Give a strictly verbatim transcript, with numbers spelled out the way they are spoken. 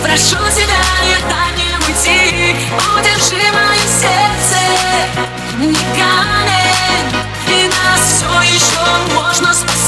прошу тебя, не дай мне уйти. Удержи мое сердце, не камень, и нас все еще можно спасти.